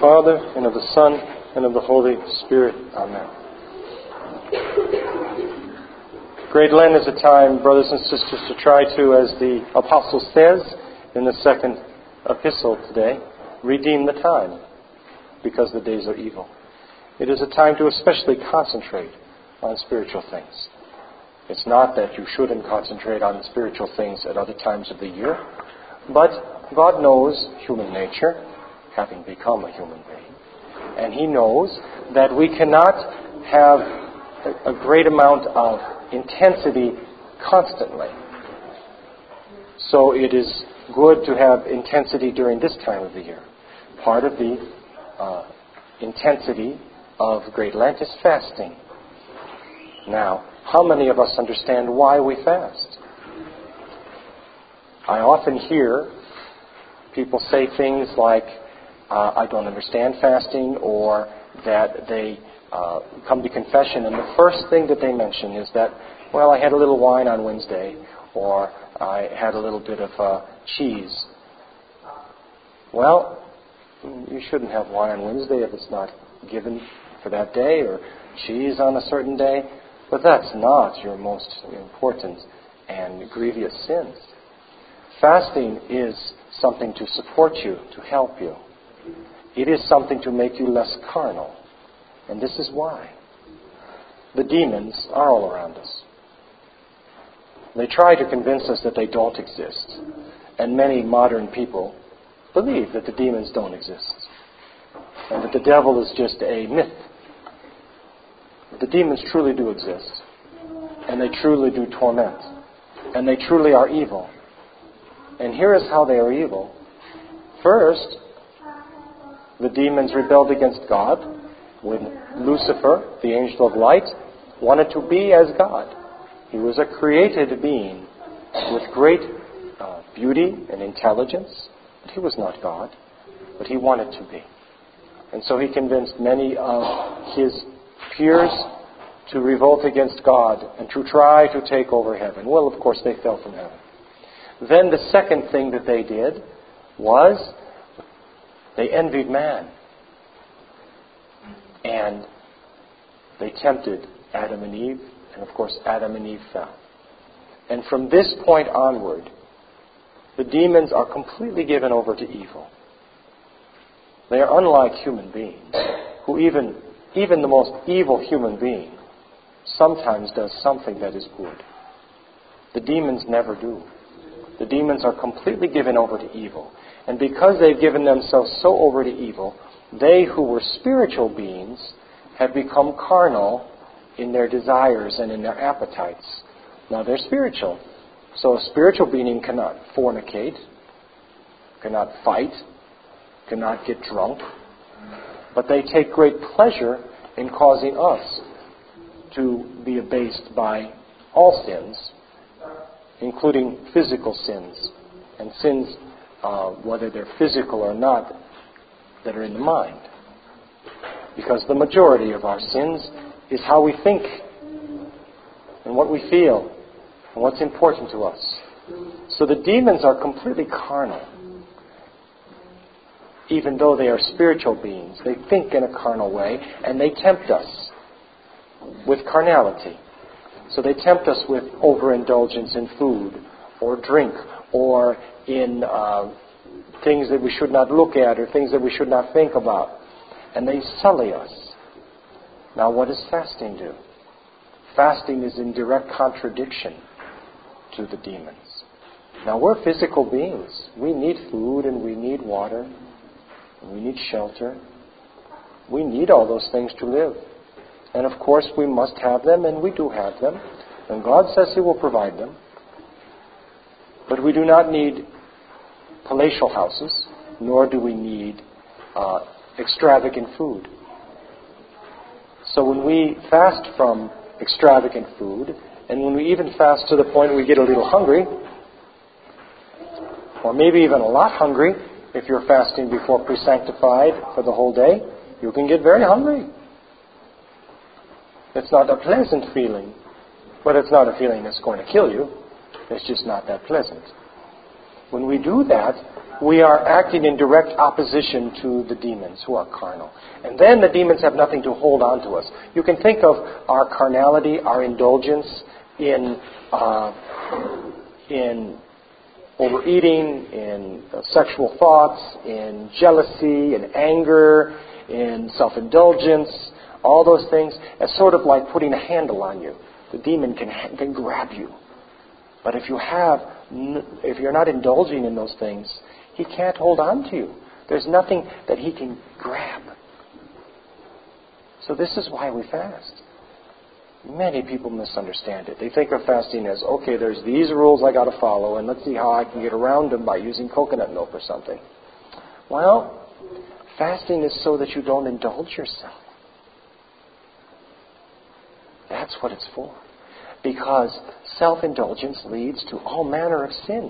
Father, and of the Son, and of the Holy Spirit. Amen. Great Lent is a time, brothers and sisters, to try to, as the Apostle says in the second epistle today, redeem the time, because the days are evil. It is a time to especially concentrate on spiritual things. It's not that you shouldn't concentrate on spiritual things at other times of the year, but God knows human nature, having become a human being, and He knows that we cannot have a great amount of intensity constantly. So it is good to have intensity during this time of the year. Part of the intensity of Great Lent is fasting. Now, how many of us understand why we fast? I often hear people say things like, I don't understand fasting, or that they come to confession and the first thing that they mention is that, well, I had a little wine on Wednesday, or I had a little bit of cheese. Well, you shouldn't have wine on Wednesday if it's not given for that day, or cheese on a certain day. But that's not your most important and grievous sins. Fasting is something to support you, to help you. It is something to make you less carnal. And this is why. The demons are all around us. They try to convince us that they don't exist. And many modern people believe that the demons don't exist, and that the devil is just a myth. The demons truly do exist, and they truly do torment, and they truly are evil. And here is how they are evil. First, the demons rebelled against God when Lucifer, the angel of light, wanted to be as God. He was a created being with great beauty and intelligence. But he was not God, but he wanted to be. And so he convinced many of his peers to revolt against God and to try to take over heaven. Well, of course, they fell from heaven. Then the second thing that they did was they envied man. And they tempted Adam and Eve, and of course Adam and Eve fell. And from this point onward, the demons are completely given over to evil. They are unlike human beings, who even the most evil human being sometimes does something that is good. The demons never do. The demons are completely given over to evil. And because they've given themselves so over to evil, they who were spiritual beings have become carnal in their desires and in their appetites. Now they're spiritual. So a spiritual being cannot fornicate, cannot fight, cannot get drunk. But they take great pleasure in causing us to be abased by all sins, including physical sins, and sins, whether they're physical or not, that are in the mind. Because the majority of our sins is how we think and what we feel and what's important to us. So the demons are completely carnal. Even though they are spiritual beings, they think in a carnal way, and they tempt us with carnality. So they tempt us with overindulgence in food or drink, or in things that we should not look at, or things that we should not think about. And they sully us. Now what does fasting do? Fasting is in direct contradiction to the demons. Now we're physical beings. We need food, and we need water, and we need shelter. We need all those things to live. And of course we must have them, and we do have them. And God says He will provide them. But we do not need palatial houses, nor do we need extravagant food. So when we fast from extravagant food, and when we even fast to the point we get a little hungry, or maybe even a lot hungry, if you're fasting before pre-sanctified for the whole day, you can get very hungry. It's not a pleasant feeling, but it's not a feeling that's going to kill you. It's just not that pleasant. When we do that, we are acting in direct opposition to the demons who are carnal. And then the demons have nothing to hold on to us. You can think of our carnality, our indulgence in overeating, in sexual thoughts, in jealousy, in anger, in self-indulgence, all those things, as sort of like putting a handle on you. The demon can grab you. But if you're not indulging in those things, he can't hold on to you. There's nothing that he can grab. So this is why we fast. Many people misunderstand it. They think of fasting as, okay, there's these rules I got to follow, and let's see how I can get around them by using coconut milk or something. Well, fasting is so that you don't indulge yourself. That's what it's for. Because self-indulgence leads to all manner of sin.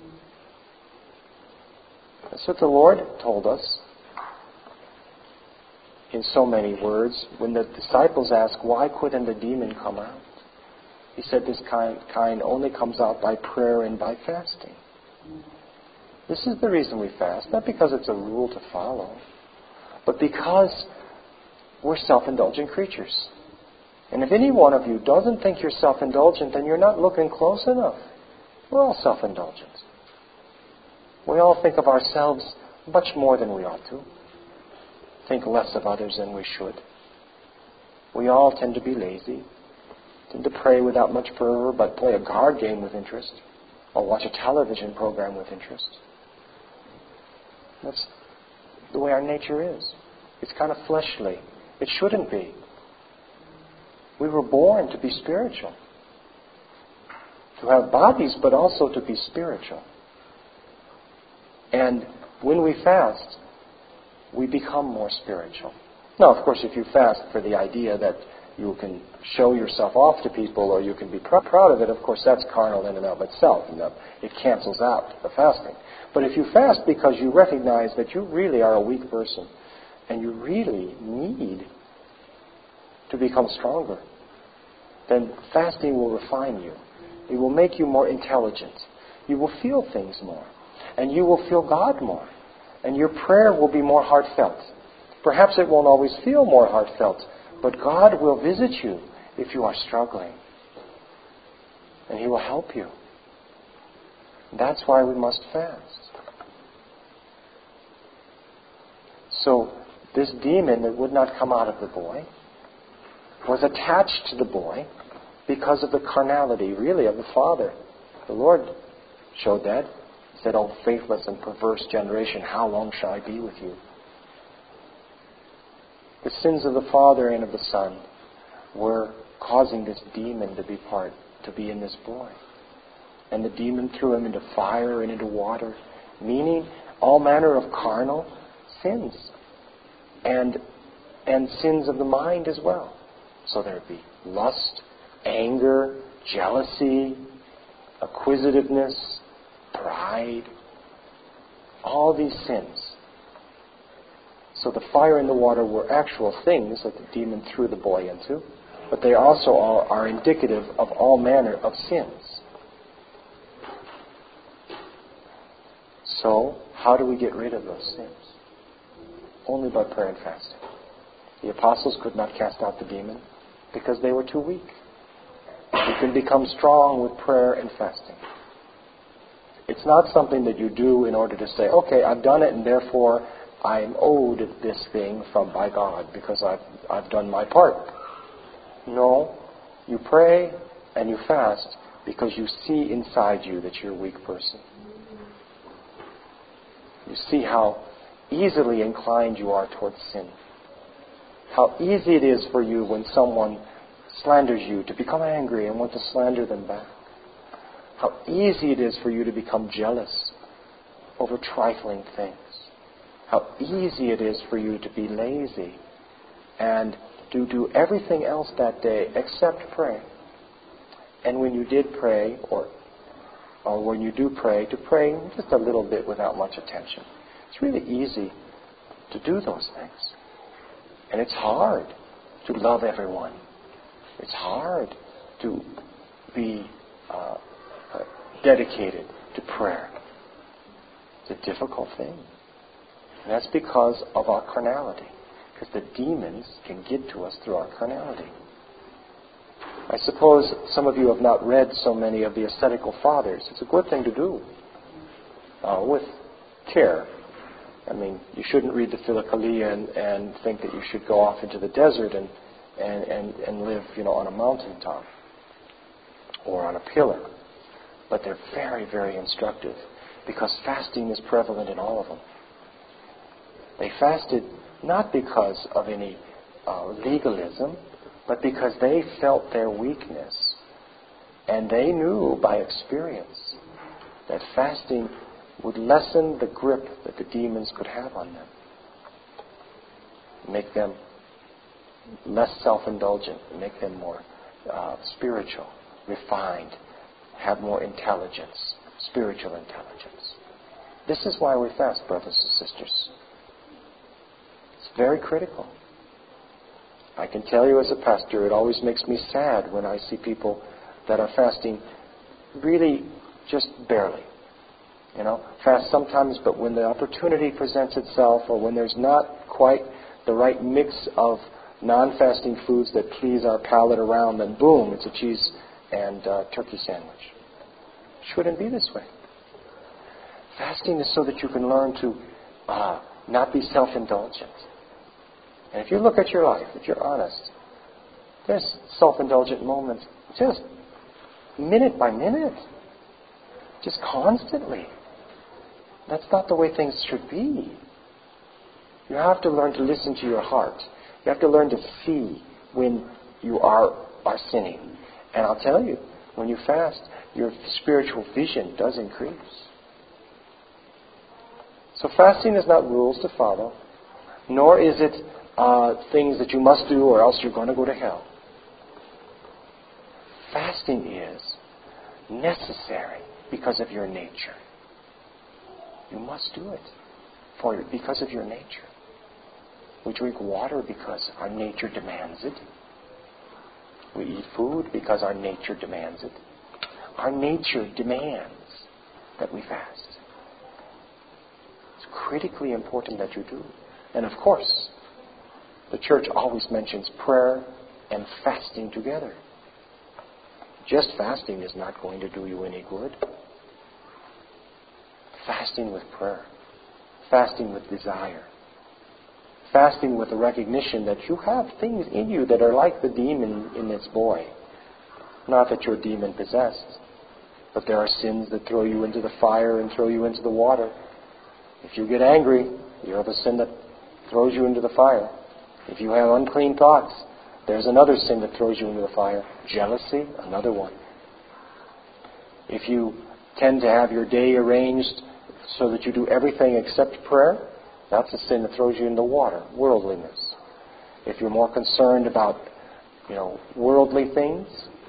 That's what the Lord told us in so many words. When the disciples asked, why couldn't the demon come out? He said this kind only comes out by prayer and by fasting. This is the reason we fast. Not because it's a rule to follow, but because we're self-indulgent creatures. And if any one of you doesn't think you're self-indulgent, then you're not looking close enough. We're all self-indulgent. We all think of ourselves much more than we ought to. Think less of others than we should. We all tend to be lazy, tend to pray without much fervor, but play a card game with interest, or watch a television program with interest. That's the way our nature is. It's kind of fleshly. It shouldn't be. We were born to be spiritual. To have bodies, but also to be spiritual. And when we fast, we become more spiritual. Now, of course, if you fast for the idea that you can show yourself off to people or you can be proud of it, of course, that's carnal in and of itself. And it cancels out the fasting. But if you fast because you recognize that you really are a weak person and you really need to become stronger, then fasting will refine you. It will make you more intelligent. You will feel things more. And you will feel God more. And your prayer will be more heartfelt. Perhaps it won't always feel more heartfelt, but God will visit you if you are struggling. And He will help you. That's why we must fast. So, this demon that would not come out of the boy was attached to the boy because of the carnality, really, of the father. The Lord showed that. He said, "O faithless and perverse generation, how long shall I be with you?" The sins of the father and of the son were causing this demon to be in this boy. And the demon threw him into fire and into water, meaning all manner of carnal sins. And sins of the mind as well. So there would be lust, anger, jealousy, acquisitiveness, pride, all these sins. So the fire and the water were actual things that the demon threw the boy into, but they also are indicative of all manner of sins. So, how do we get rid of those sins? Only by prayer and fasting. The apostles could not cast out the demon because they were too weak. You can become strong with prayer and fasting. It's not something that you do in order to say, okay, I've done it and therefore I'm owed this thing by God because I've done my part. No, you pray and you fast because you see inside you that you're a weak person. You see how easily inclined you are towards sin. How easy it is for you when someone slanders you to become angry and want to slander them back. How easy it is for you to become jealous over trifling things. How easy it is for you to be lazy and to do everything else that day except pray. And when you did pray, or when you do pray, to pray just a little bit without much attention. It's really easy to do those things. And it's hard to love everyone. It's hard to be dedicated to prayer. It's a difficult thing. And that's because of our carnality. Because the demons can get to us through our carnality. I suppose some of you have not read so many of the ascetical fathers. It's a good thing to do. With care. I mean, you shouldn't read the Philokalia and think that you should go off into the desert and live, on a mountaintop or on a pillar. But they're very, very instructive because fasting is prevalent in all of them. They fasted not because of any legalism, but because they felt their weakness. And they knew by experience that fasting would lessen the grip that the demons could have on them. Make them less self-indulgent, make them more spiritual, refined, have more intelligence, spiritual intelligence. This is why we fast, brothers and sisters. It's very critical. I can tell you as a pastor, it always makes me sad when I see people that are fasting really just barely. Fast sometimes, but when the opportunity presents itself or when there's not quite the right mix of non-fasting foods that please our palate around, then boom, it's a cheese and turkey sandwich. Shouldn't be this way. Fasting is so that you can learn to not be self-indulgent. And if you look at your life, if you're honest, there's self-indulgent moments just minute by minute, just constantly. That's not the way things should be. You have to learn to listen to your heart. You have to learn to see when you are sinning. And I'll tell you, when you fast, your spiritual vision does increase. So fasting is not rules to follow, nor is it things that you must do or else you're going to go to hell. Fasting is necessary because of your nature. You must do it because of your nature. We drink water because our nature demands it. We eat food because our nature demands it. Our nature demands that we fast. It's critically important that you do. And of course, the church always mentions prayer and fasting together. Just fasting is not going to do you any good. Fasting with prayer. Fasting with desire. Fasting with the recognition that you have things in you that are like the demon in this boy. Not that you're demon possessed, but there are sins that throw you into the fire and throw you into the water. If you get angry, you have a sin that throws you into the fire. If you have unclean thoughts, there's another sin that throws you into the fire. Jealousy, another one. If you tend to have your day arranged so that you do everything except prayer, that's a sin that throws you into water, worldliness. If you're more concerned about, worldly things,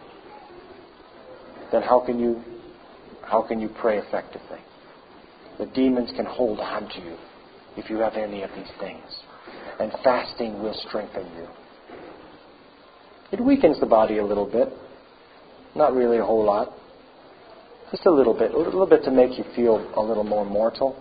then how can you pray effectively? The demons can hold on to you if you have any of these things. And fasting will strengthen you. It weakens the body a little bit. Not really a whole lot. Just a little bit to make you feel a little more mortal.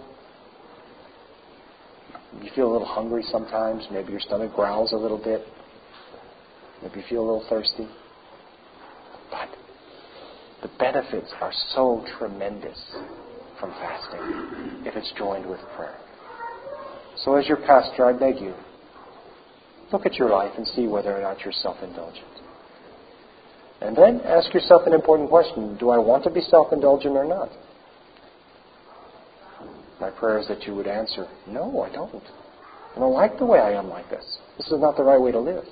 You feel a little hungry sometimes. Maybe your stomach growls a little bit. Maybe you feel a little thirsty. But the benefits are so tremendous from fasting if it's joined with prayer. So as your pastor, I beg you, look at your life and see whether or not you're self-indulgent. And then ask yourself an important question. Do I want to be self-indulgent or not? My prayer is that you would answer, no, I don't. I don't like the way I am like this. This is not the right way to live.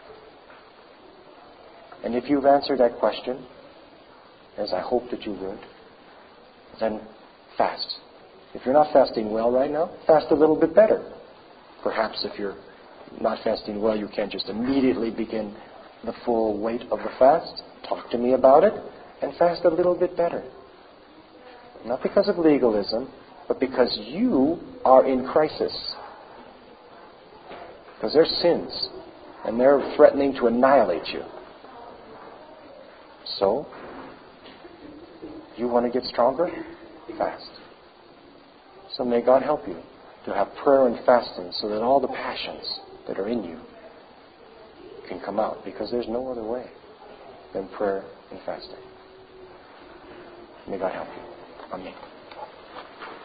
And if you've answered that question, as I hope that you would, then fast. If you're not fasting well right now, fast a little bit better. Perhaps if you're not fasting well, you can't just immediately begin the full weight of the fast. Talk to me about it and fast a little bit better. Not because of legalism, but because you are in crisis. Because there's sins, and they're threatening to annihilate you. So, you want to get stronger? Fast. So may God help you to have prayer and fasting so that all the passions that are in you can come out, because there's no other way than prayer and fasting. May God help you. Amen.